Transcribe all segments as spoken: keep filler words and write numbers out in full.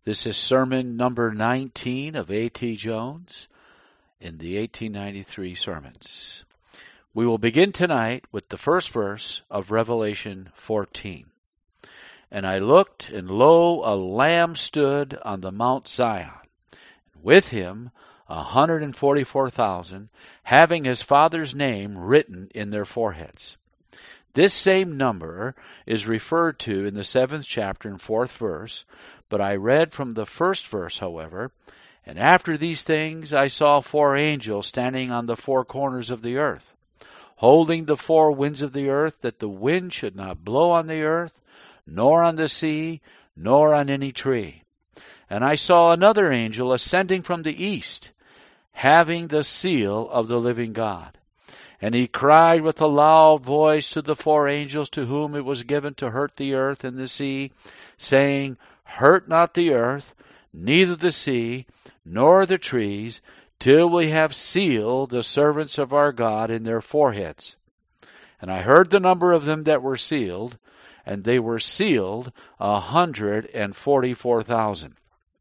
This is sermon number nineteen of A T Jones in the eighteen ninety-three sermons. We will begin tonight with the first verse of Revelation fourteen. And I looked, and lo, a Lamb stood on the Mount Zion, with him a hundred and forty-four thousand, having his Father's name written in their foreheads. This same number is referred to in the seventh chapter and fourth verse, but I read from the first verse, however, and after these things I saw four angels standing on the four corners of the earth, holding the four winds of the earth, that the wind should not blow on the earth, nor on the sea, nor on any tree. And I saw another angel ascending from the east, having the seal of the living God. And he cried with a loud voice to the four angels to whom it was given to hurt the earth and the sea, saying, Hurt not the earth, neither the sea, nor the trees, till we have sealed the servants of our God in their foreheads. And I heard the number of them that were sealed, and they were sealed a hundred and forty-four thousand.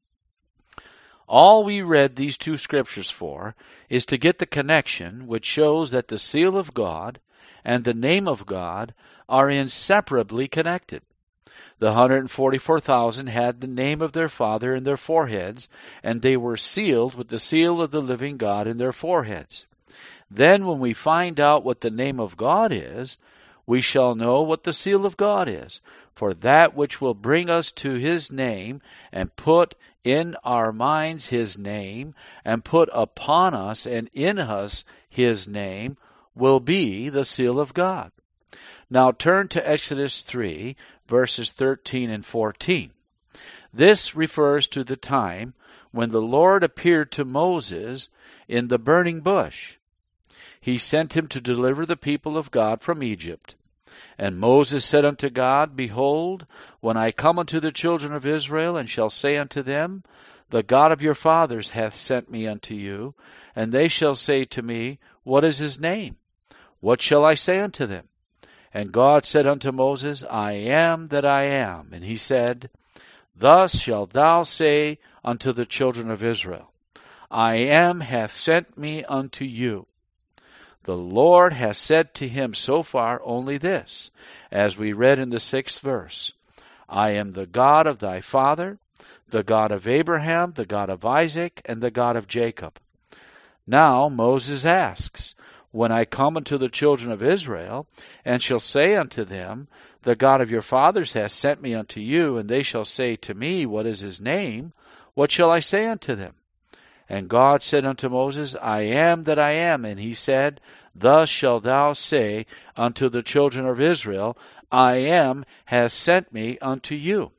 All we read these two scriptures for is to get the connection which shows that the seal of God and the name of God are inseparably connected. The one hundred forty-four thousand had the name of their Father in their foreheads, and they were sealed with the seal of the living God in their foreheads. Then when we find out what the name of God is, we shall know what the seal of God is. For that which will bring us to his name and put in our minds his name and put upon us and in us his name will be the seal of God. Now turn to Exodus three, verses thirteen and fourteen. This refers to the time when the Lord appeared to Moses in the burning bush. He sent him to deliver the people of God from Egypt. And Moses said unto God, Behold, when I come unto the children of Israel, and shall say unto them, The God of your fathers hath sent me unto you, and they shall say to me, What is his name? What shall I say unto them? And God said unto Moses, I am that I am. And he said, Thus shalt thou say unto the children of Israel, I am hath sent me unto you. The Lord has said to him so far only this, as we read in the sixth verse, I am the God of thy father, the God of Abraham, the God of Isaac, and the God of Jacob. Now Moses asks, When I come unto the children of Israel, and shall say unto them, The God of your fathers hath sent me unto you, and they shall say to me, What is his name? What shall I say unto them? And God said unto Moses, I am that I am. And he said, Thus shalt thou say unto the children of Israel, I am has sent me unto you.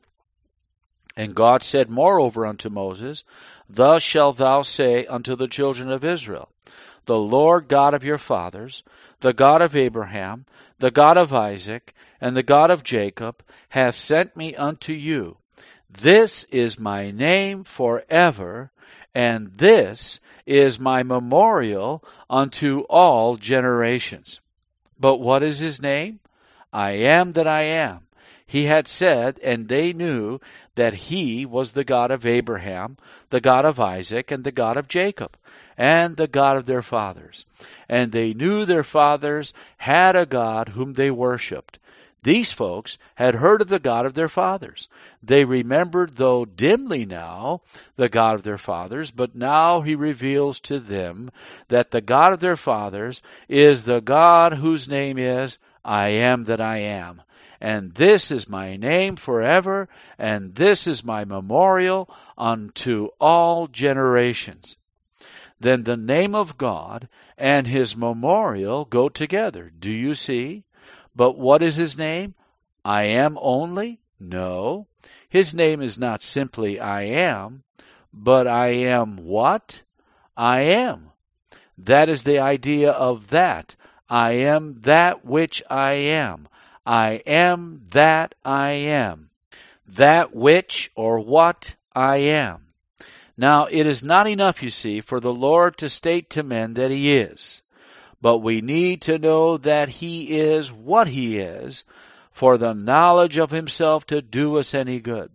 And God said moreover unto Moses, Thus shalt thou say unto the children of Israel, The Lord God of your fathers, the God of Abraham, the God of Isaac, and the God of Jacob, hath sent me unto you. This is my name forever, and this is my memorial unto all generations. But what is his name? I am that I am. He had said, and they knew that he was the God of Abraham, the God of Isaac, and the God of Jacob, and the God of their fathers. And they knew their fathers had a God whom they worshipped. These folks had heard of the God of their fathers. They remembered, though dimly now, the God of their fathers, but now he reveals to them that the God of their fathers is the God whose name is I am that I am. And this is my name forever, and this is my memorial unto all generations. Then the name of God and his memorial go together. Do you see? But what is his name? I am only? No. His name is not simply I am, but I am what? I am. That is the idea of that. I am that which I am. I am that I am. That which or what I am. Now, it is not enough, you see, for the Lord to state to men that he is. But we need to know that he is what he is for the knowledge of himself to do us any good.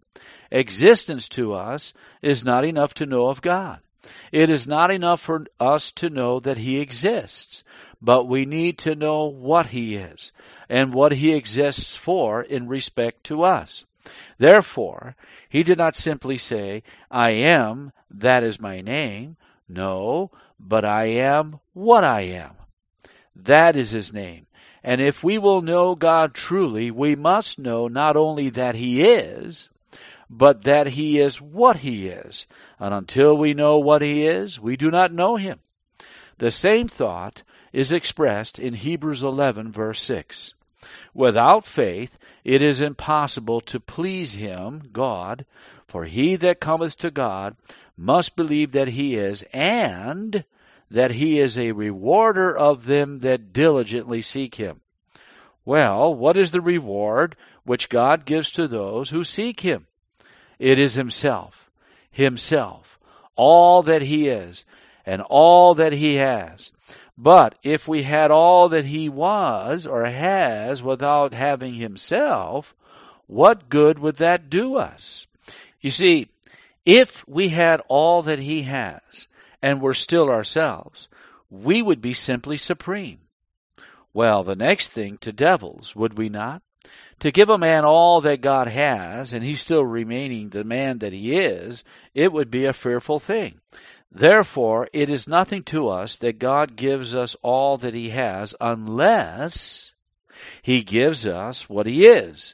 Existence to us is not enough to know of God. It is not enough for us to know that He exists, but we need to know what He is and what He exists for in respect to us. Therefore, He did not simply say, I am, that is my name. No, but I am what I am. That is His name. And if we will know God truly, we must know not only that He is, but that He is what He is. And until we know what He is, we do not know Him. The same thought is expressed in Hebrews eleven, verse six. Without faith it is impossible to please Him, God, for he that cometh to God must believe that He is, and that He is a rewarder of them that diligently seek Him. Well, what is the reward which God gives to those who seek Him? It is Himself, Himself, all that He is, and all that He has. But if we had all that He was or has without having Himself, what good would that do us? You see, if we had all that He has and were still ourselves, we would be simply supreme. Well, the next thing to devils, would we not? To give a man all that God has, and he's still remaining the man that he is, it would be a fearful thing. Therefore, it is nothing to us that God gives us all that He has unless He gives us what He is,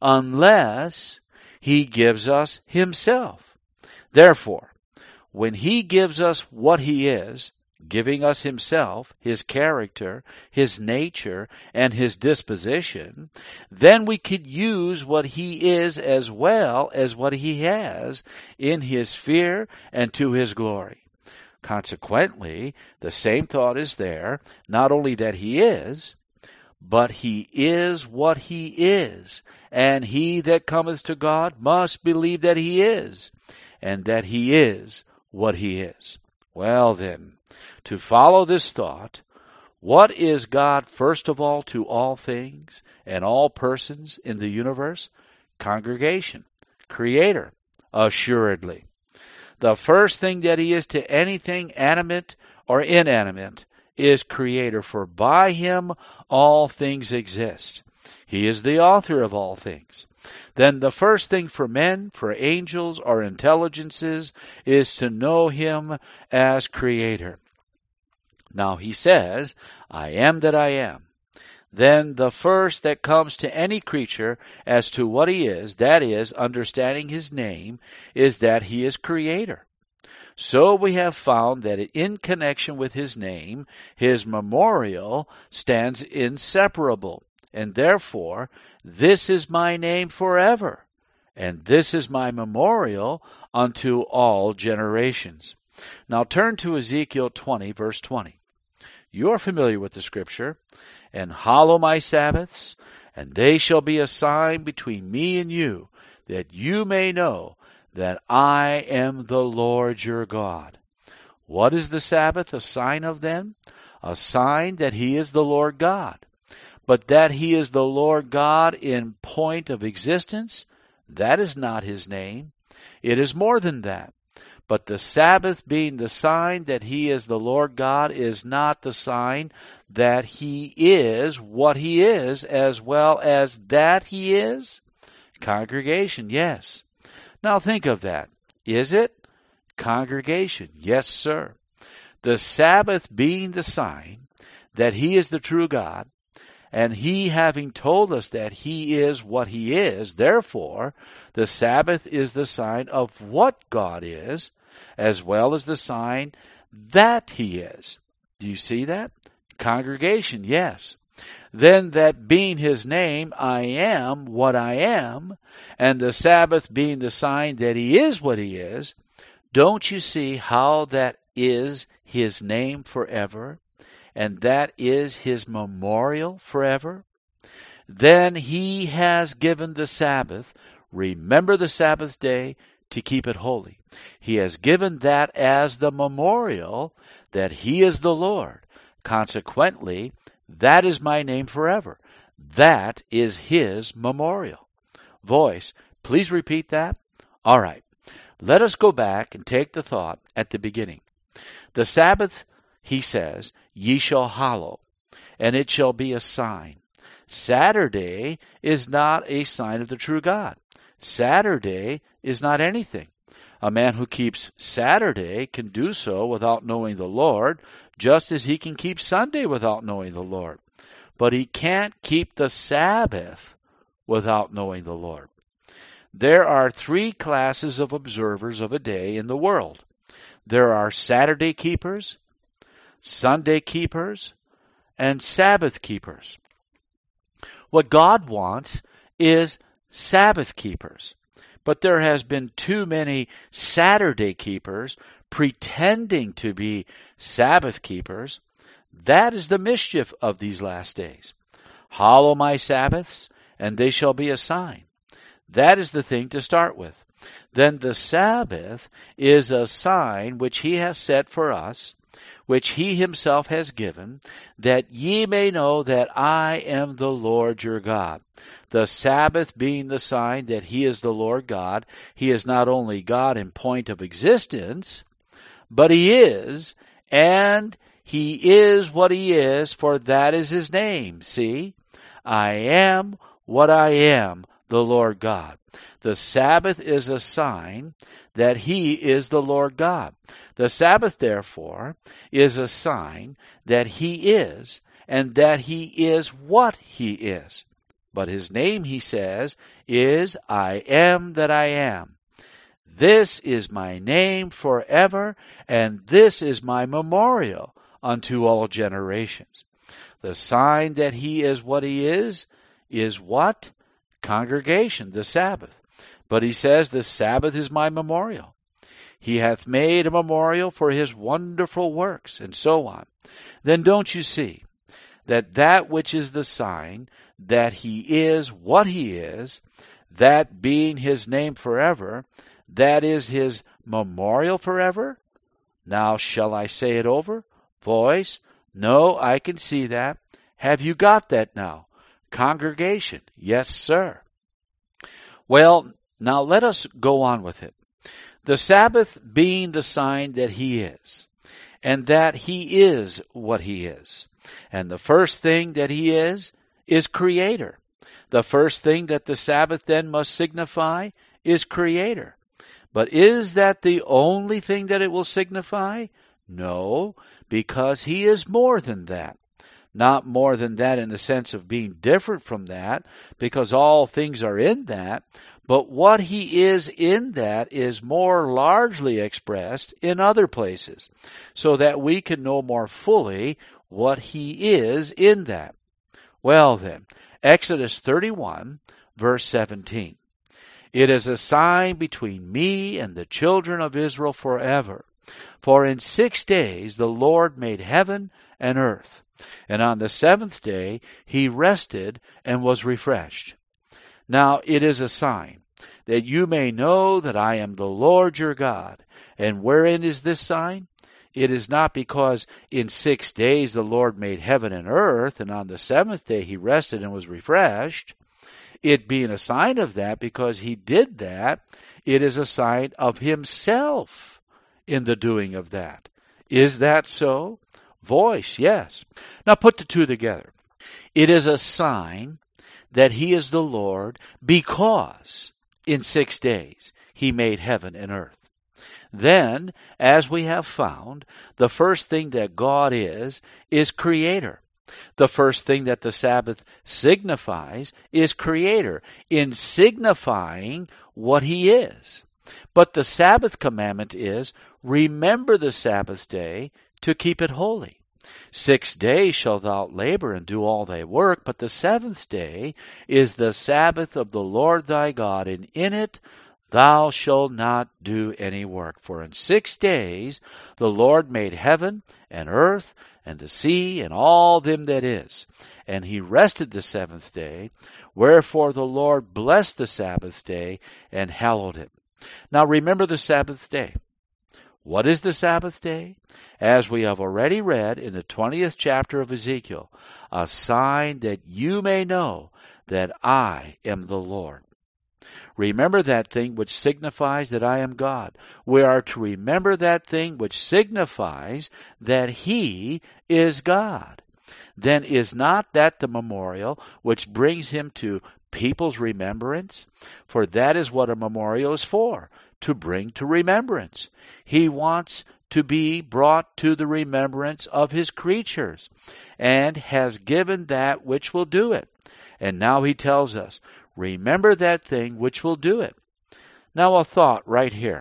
unless He gives us Himself. Therefore, when He gives us what He is, giving us Himself, His character, His nature, and His disposition, then we could use what He is as well as what He has in His fear and to His glory. Consequently, the same thought is there, not only that He is, but He is what He is, and he that cometh to God must believe that He is, and that He is what He is. Well then, to follow this thought, what is God first of all to all things and all persons in the universe? Congregation, Creator, assuredly. The first thing that He is to anything animate or inanimate is Creator, for by Him all things exist. He is the author of all things. Then the first thing for men, for angels, or intelligences is to know Him as Creator. Now He says, I am that I am. Then the first that comes to any creature as to what he is, that is, understanding His name, is that He is Creator. So we have found that in connection with His name, His memorial stands inseparable. And therefore, this is my name forever, and this is my memorial unto all generations. Now turn to Ezekiel twenty, verse twenty. You are familiar with the scripture. And hallow my Sabbaths, and they shall be a sign between me and you, that you may know that I am the Lord your God. What is the Sabbath a sign of then? A sign that He is the Lord God. But that He is the Lord God in point of existence, that is not His name. It is more than that. But the Sabbath being the sign that He is the Lord God is not the sign that He is what He is, as well as that He is. Congregation, yes. Now think of that. Is it? Congregation, yes, sir. The Sabbath being the sign that He is the true God, and He having told us that He is what He is, therefore, the Sabbath is the sign of what God is, as well as the sign that He is. Do you see that? Congregation, yes. Then that being His name, I am what I am, and the Sabbath being the sign that He is what He is, don't you see how that is His name forever, and that is His memorial forever? Then He has given the Sabbath, remember the Sabbath day, to keep it holy. He has given that as the memorial that He is the Lord. Consequently, that is my name forever. That is His memorial. Voice, please repeat that. All right, let us go back and take the thought at the beginning. The Sabbath, he says, ye shall hallow, and it shall be a sign. Saturday is not a sign of the true God. Saturday is not anything. A man who keeps Saturday can do so without knowing the Lord, just as he can keep Sunday without knowing the Lord. But he can't keep the Sabbath without knowing the Lord. There are three classes of observers of a day in the world. There are Saturday keepers, Sunday keepers, and Sabbath keepers. What God wants is Sabbath keepers. But there has been too many Saturday keepers pretending to be Sabbath keepers. That is the mischief of these last days. Hallow my Sabbaths, and they shall be a sign. That is the thing to start with. Then the Sabbath is a sign which he has set for us, which he himself has given, that ye may know that I am the Lord your God. The Sabbath being the sign that he is the Lord God. He is not only God in point of existence, but he is, and he is what he is, for that is his name. See, I am what I am, the Lord God. The Sabbath is a sign that he is the Lord God. The Sabbath, therefore, is a sign that he is, and that he is what he is. But his name, he says, is I am that I am. This is my name forever, and this is my memorial unto all generations. The sign that he is what he is, is what? Congregation, the Sabbath. But he says, the Sabbath is my memorial. He hath made a memorial for his wonderful works, and so on. Then don't you see that that which is the sign that he is what he is, that being his name forever, that is his memorial forever? Now shall I say it over? Voice, no, I can see that. Have you got that now? Congregation, yes, sir. Well, now let us go on with it. The Sabbath being the sign that he is, and that he is what he is. And the first thing that he is, is creator. The first thing that the Sabbath then must signify is creator. But is that the only thing that it will signify? No, because he is more than that. Not more than that in the sense of being different from that, because all things are in that, but what he is in that is more largely expressed in other places, so that we can know more fully what he is in that. Well then, Exodus thirty-one, verse seventeen. It is a sign between me and the children of Israel forever. For in six days the Lord made heaven and earth, and on the seventh day he rested and was refreshed. Now it is a sign, that you may know that I am the Lord your God. And wherein is this sign? It is not because in six days the Lord made heaven and earth, and on the seventh day he rested and was refreshed. It being a sign of that, because he did that, it is a sign of himself in the doing of that. Is that so? Voice, yes. Now put the two together. It is a sign that he is the Lord because in six days he made heaven and earth. Then, as we have found, the first thing that God is, is creator. The first thing that the Sabbath signifies is creator, in signifying what he is. But the Sabbath commandment is, remember the Sabbath day to keep it holy. Six days shalt thou labor and do all thy work, but the seventh day is the Sabbath of the Lord thy God, and in it thou shalt not do any work. For in six days the Lord made heaven and earth and the sea and all them that is. And he rested the seventh day. Wherefore the Lord blessed the Sabbath day and hallowed it. Now remember the Sabbath day. What is the Sabbath day? As we have already read in the twentieth chapter of Ezekiel, a sign that you may know that I am the Lord. Remember that thing which signifies that I am God. We are to remember that thing which signifies that He is God. Then is not that the memorial which brings Him to people's remembrance? For that is what a memorial is for, to bring to remembrance. He wants to be brought to the remembrance of His creatures, and has given that which will do it. And now He tells us, remember that thing which will do it. Now a thought right here.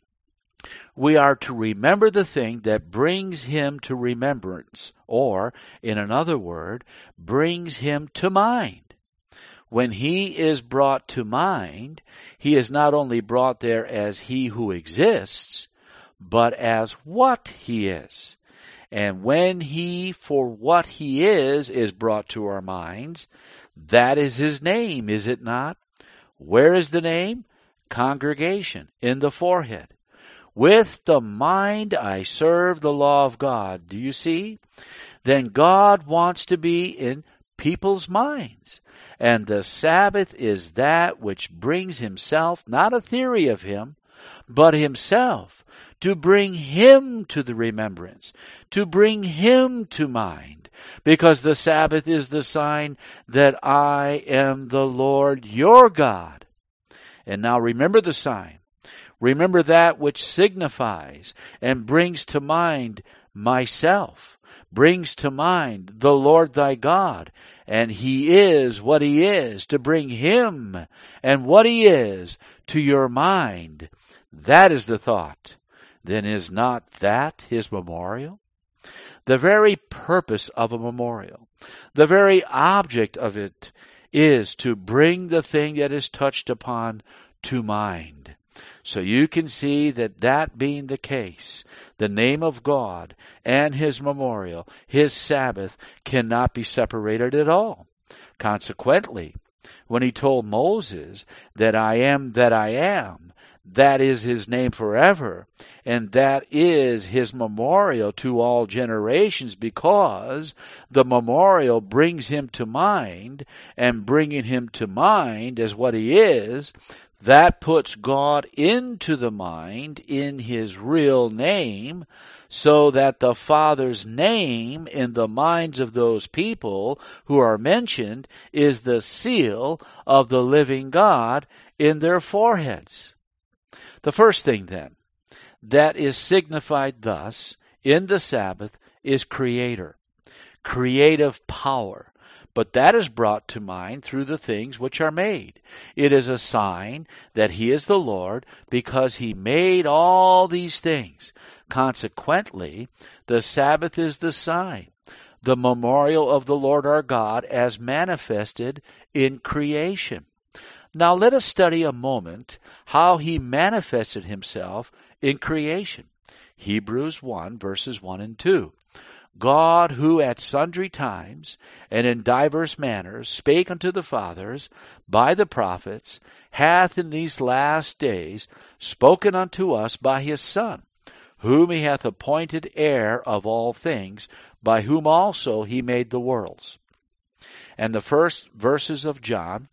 We are to remember the thing that brings Him to remembrance, or, in another word, brings Him to mind. When He is brought to mind, He is not only brought there as He who exists, but as what He is. And when He, for what He is, is brought to our minds, that is His name, is it not? Where is the name? Congregation, in the forehead. With the mind I serve the law of God. Do you see? Then God wants to be in people's minds. And the Sabbath is that which brings Himself, not a theory of Him, but Himself, to bring Him to the remembrance, to bring Him to mind. Because the Sabbath is the sign that I am the Lord your God. And now remember the sign. Remember that which signifies and brings to mind myself, brings to mind the Lord thy God, and He is what He is, to bring Him and what He is to your mind. That is the thought. Then is not that His memorial? The very purpose of a memorial, the very object of it, is to bring the thing that is touched upon to mind. So you can see that that being the case, the name of God and His memorial, His Sabbath, cannot be separated at all. Consequently, when He told Moses that I am that I am, that is His name forever, and that is His memorial to all generations, because the memorial brings Him to mind, and bringing Him to mind as what He is, that puts God into the mind in His real name, so that the Father's name in the minds of those people who are mentioned is the seal of the living God in their foreheads. The first thing, then, that is signified thus in the Sabbath is Creator, creative power. But that is brought to mind through the things which are made. It is a sign that He is the Lord because He made all these things. Consequently, the Sabbath is the sign, the memorial of the Lord our God as manifested in creation. Now let us study a moment how He manifested Himself in creation. Hebrews one, verses one and two. God, who at sundry times and in divers manners spake unto the fathers by the prophets, hath in these last days spoken unto us by His Son, whom He hath appointed heir of all things, by whom also He made the worlds. And the first verses of John,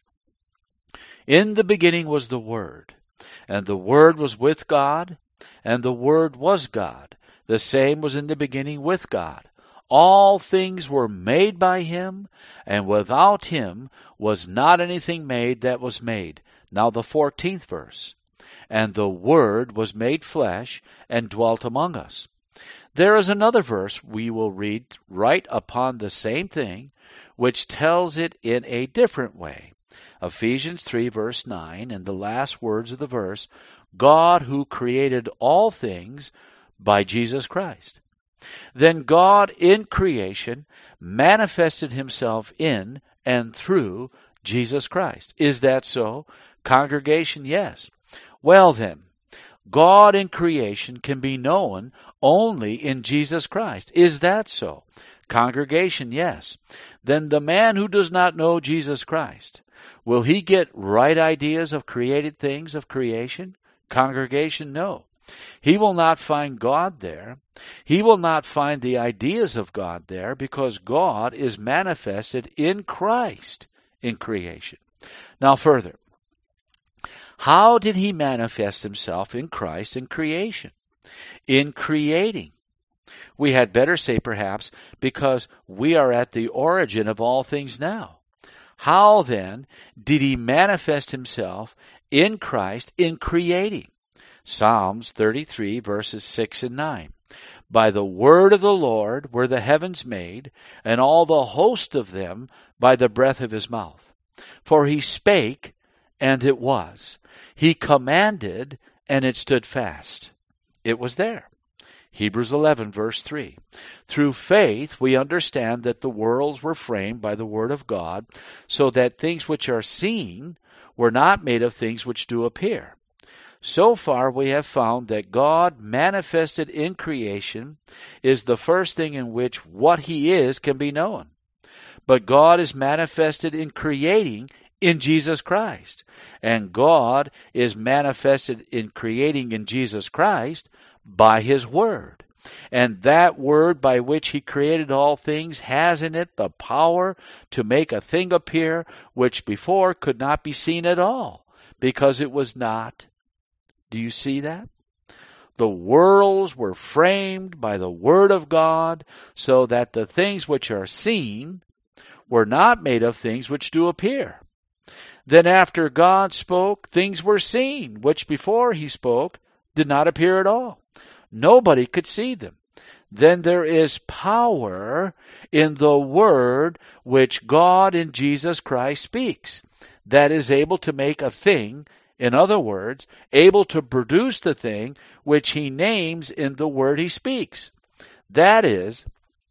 in the beginning was the Word, and the Word was with God, and the Word was God. The same was in the beginning with God. All things were made by Him, and without Him was not anything made that was made. Now the fourteenth verse. And the Word was made flesh, and dwelt among us. There is another verse we will read right upon the same thing, which tells it in a different way. Ephesians three, verse nine, and the last words of the verse, God who created all things by Jesus Christ. Then God in creation manifested Himself in and through Jesus Christ. Is that so? Congregation, yes. Well then, God in creation can be known only in Jesus Christ. Is that so? Congregation, yes. Then the man who does not know Jesus Christ, will he get right ideas of created things, of creation? Congregation, no. He will not find God there. He will not find the ideas of God there, because God is manifested in Christ in creation. Now further, How did he manifest himself in Christ in creation? In creating. We had better say perhaps, because we are at the origin of all things now. How then did he manifest himself in Christ in creating? Psalms thirty-three verses six and nine. By the word of the Lord were the heavens made, and all the host of them by the breath of his mouth. For he spake, and it was. He commanded, and it stood fast. It was there. Hebrews eleven verse three. Through faith we understand that the worlds were framed by the word of God, so that things which are seen were not made of things which do appear. So far we have found that God manifested in creation is the first thing in which what he is can be known. But God is manifested in creating in Jesus Christ. And God is manifested in creating in Jesus Christ by his word. And that word by which he created all things has in it the power to make a thing appear which before could not be seen at all, because it was not. Do you see that? The worlds were framed by the word of God, so that the things which are seen were not made of things which do appear. Then after God spoke, things were seen, which before he spoke did not appear at all. Nobody could see them. Then there is power in the word which God in Jesus Christ speaks, that is able to make a thing, in other words, able to produce the thing which he names in the word he speaks. That is,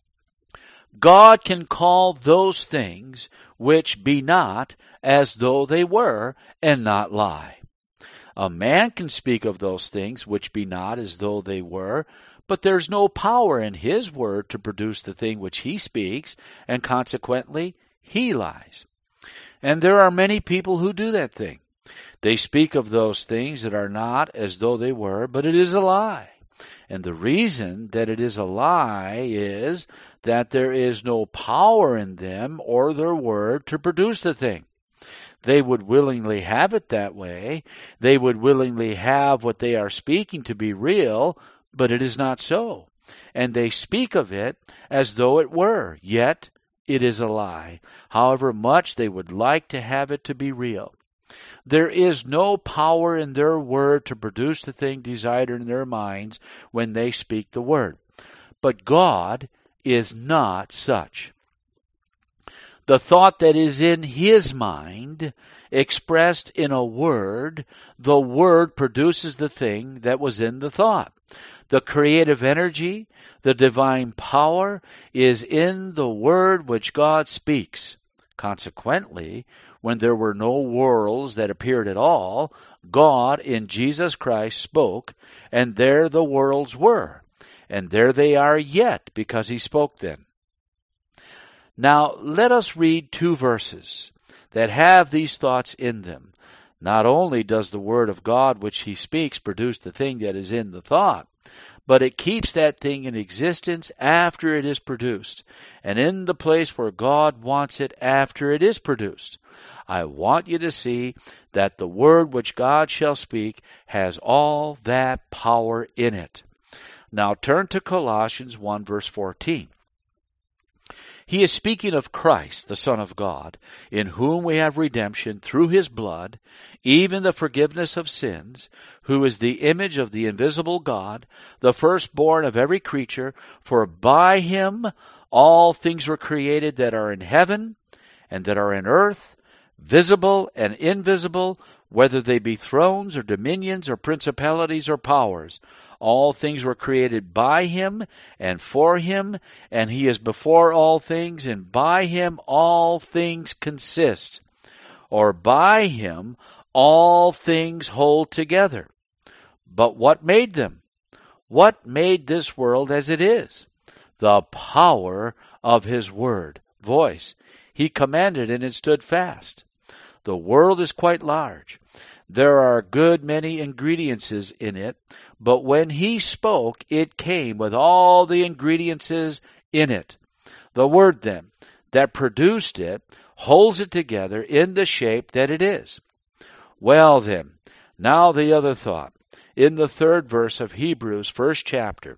God can call those things which be not as though they were, and not lie. A man can speak of those things which be not as though they were, but there's no power in his word to produce the thing which he speaks, and consequently he lies. And there are many people who do that thing. They speak of those things that are not as though they were, but it is a lie. And the reason that it is a lie is that there is no power in them or their word to produce the thing. They would willingly have it that way. They would willingly have what they are speaking to be real, but it is not so. And they speak of it as though it were, yet it is a lie, however much they would like to have it to be real. There is no power in their word to produce the thing desired in their minds when they speak the word. But God is not such. The thought that is in his mind, expressed in a word, the word produces the thing that was in the thought. The creative energy, the divine power, is in the word which God speaks. Consequently, when there were no worlds that appeared at all, God in Jesus Christ spoke, and there the worlds were. And there they are yet, because he spoke them. Now, let us read two verses that have these thoughts in them. Not only does the word of God which he speaks produce the thing that is in the thought, but it keeps that thing in existence after it is produced, and in the place where God wants it after it is produced. I want you to see that the word which God shall speak has all that power in it. Now turn to Colossians one verse fourteen. He is speaking of Christ, the Son of God, in whom we have redemption through his blood, even the forgiveness of sins, who is the image of the invisible God, the firstborn of every creature, for by him all things were created that are in heaven and that are in earth, visible and invisible, whether they be thrones or dominions or principalities or powers. All things were created by him and for him, and he is before all things, and by him all things consist. Or by him all things hold together. But what made them? What made this world as it is? The power of his word, voice. He commanded and it stood fast. The world is quite large. There are a good many ingredients in it, but when he spoke, it came with all the ingredients in it. The word, then, that produced it holds it together in the shape that it is. Well, then, Now the other thought. In the third verse of Hebrews, first chapter,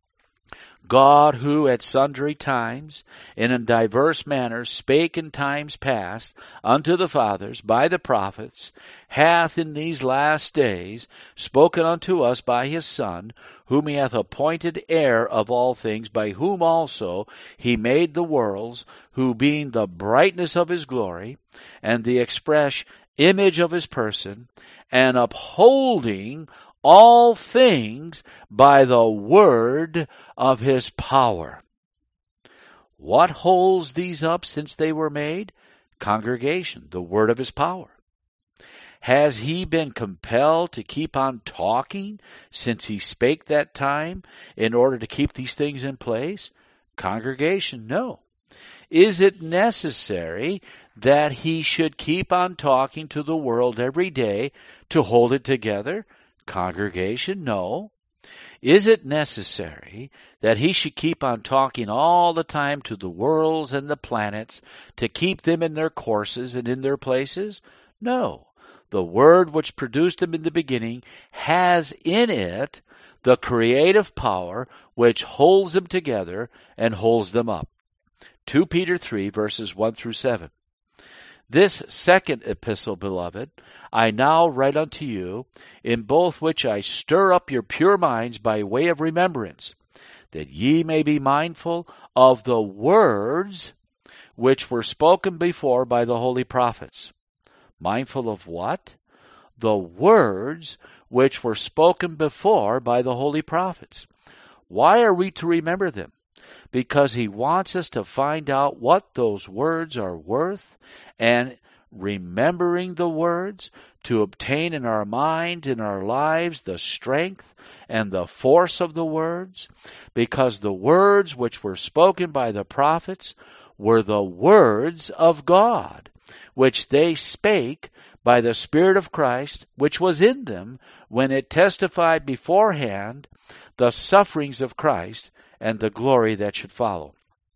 God, who at sundry times and in diverse manners spake in times past unto the fathers by the prophets, hath in these last days spoken unto us by his Son, whom he hath appointed heir of all things, by whom also he made the worlds, who being the brightness of his glory, and the express image of his person, and upholding all things by the word of his power. What holds these up since they were made? Congregation, the word of his power. Has he been compelled to keep on talking since he spake that time in order to keep these things in place? Congregation, no. Is it necessary that he should keep on talking to the world every day to hold it together? Congregation, no. Is it necessary that he should keep on talking all the time to the worlds and the planets to keep them in their courses and in their places? No. The word which produced them in the beginning has in it the creative power which holds them together and holds them up. Second Peter three, verses one through seven. This second epistle, beloved, I now write unto you, in both which I stir up your pure minds by way of remembrance, that ye may be mindful of the words which were spoken before by the holy prophets. Mindful of what? The words which were spoken before by the holy prophets. Why are we to remember them? Because he wants us to find out what those words are worth, and remembering the words to obtain in our minds, in our lives, the strength and the force of the words, because the words which were spoken by the prophets were the words of God, which they spake by the Spirit of Christ, which was in them when it testified beforehand the sufferings of Christ and the glory that should follow.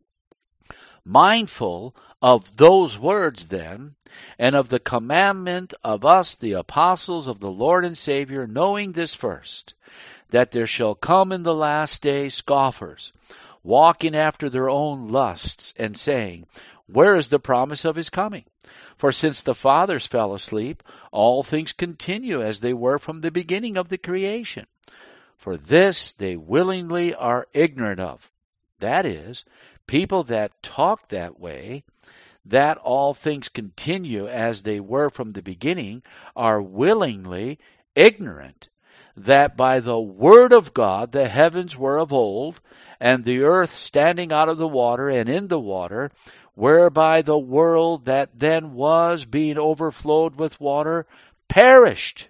Mindful of those words, then, and of the commandment of us, the apostles of the Lord and Savior, knowing this first, that there shall come in the last day scoffers, walking after their own lusts, and saying, where is the promise of his coming? For since the fathers fell asleep, all things continue as they were from the beginning of the creation. For this they willingly are ignorant of. That is, people that talk that way, that all things continue as they were from the beginning, are willingly ignorant that by the word of God the heavens were of old, and the earth standing out of the water and in the water, whereby the world that then was, being overflowed with water, perished.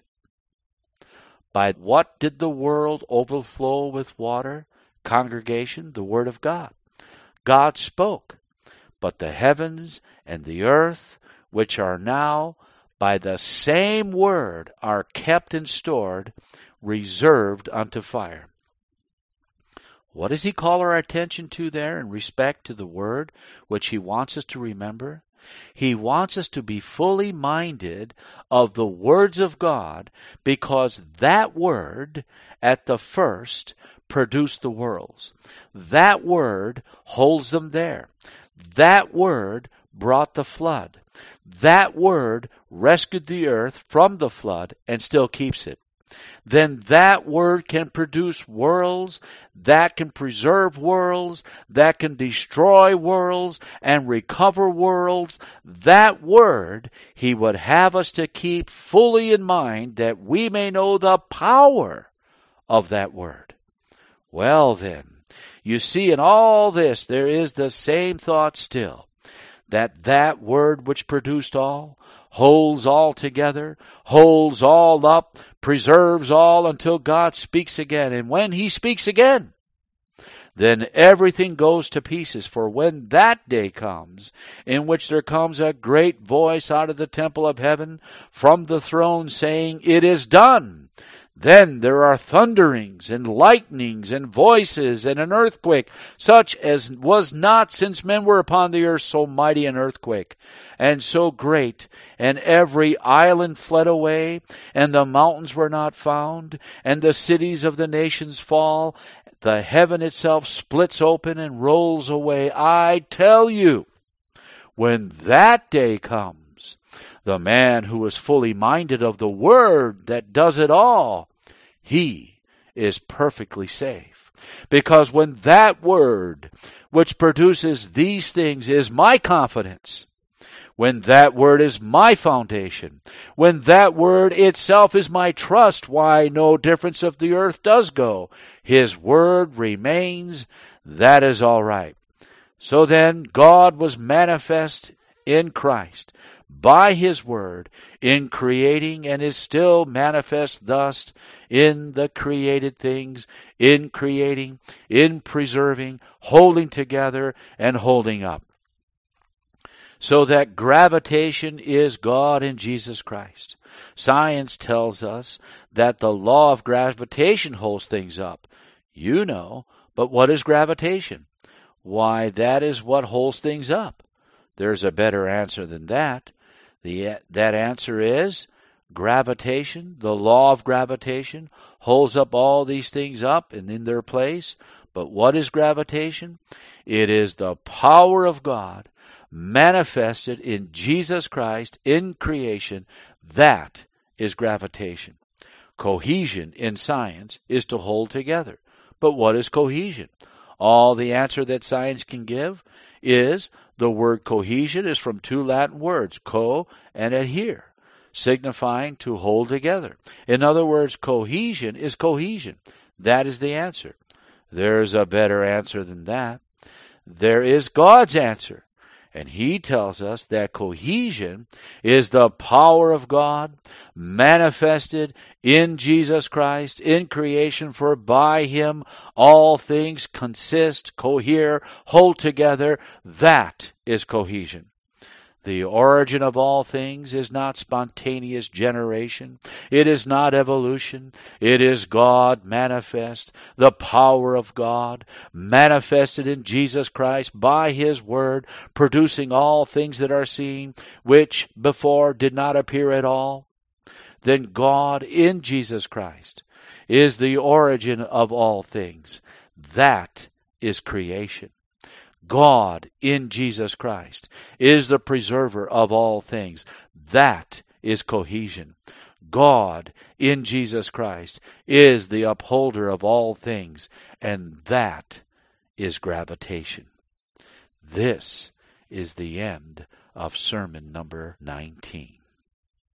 By what did the world overflow with water? Congregation, the word of God. God spoke, but the heavens and the earth, which are now by the same word, are kept and stored, reserved unto fire. What does he call our attention to there in respect to the word which he wants us to remember? He wants us to be fully minded of the words of God, because that word at the first produced the worlds. That word holds them there. That word brought the flood. That word rescued the earth from the flood and still keeps it. Then that word can produce worlds, that can preserve worlds, that can destroy worlds and recover worlds. That word he would have us to keep fully in mind, that we may know the power of that word. Well then, you see, in all this there is the same thought still, that that word which produced all, holds all together, holds all up, preserves all until God speaks again. And when he speaks again, then everything goes to pieces. For when that day comes, in which there comes a great voice out of the temple of heaven from the throne saying, it is done, Then there are thunderings and lightnings and voices and an earthquake, such as was not since men were upon the earth, so mighty an earthquake, and so great. And every island fled away, and the mountains were not found, and the cities of the nations fall. The heaven itself splits open and rolls away. I tell you, when that day comes, the man who is fully minded of the word that does it all, he is perfectly safe. Because when that word which produces these things is my confidence, when that word is my foundation, when that word itself is my trust, why, no difference if the earth does go, his word remains. That is all right. So then, God was manifest in Christ by his word in creating, and is still manifest thus in the created things, in creating, in preserving, holding together, and holding up. So that gravitation is God in Jesus Christ. Science tells us that the law of gravitation holds things up. You know, but what is gravitation? Why, that is what holds things up. There's a better answer than that. The, that answer is gravitation. The law of gravitation holds up all these things up and in their place. But what is gravitation? It is the power of God manifested in Jesus Christ in creation. That is gravitation. Cohesion in science is to hold together. But what is cohesion? All the answer that science can give is the word cohesion is from two Latin words, co and adhere, signifying to hold together. In other words, cohesion is cohesion. That is the answer. There's a better answer than that. There is God's answer. And he tells us that cohesion is the power of God manifested in Jesus Christ in creation, for by him all things consist, cohere, hold together. That is cohesion. The origin of all things is not spontaneous generation. It is not evolution. It is God manifest, the power of God manifested in Jesus Christ by his word, producing all things that are seen, which before did not appear at all. Then God in Jesus Christ is the origin of all things. That is creation. God in Jesus Christ is the preserver of all things. That is cohesion. God in Jesus Christ is the upholder of all things, and that is gravitation. This is the end of sermon number nineteen.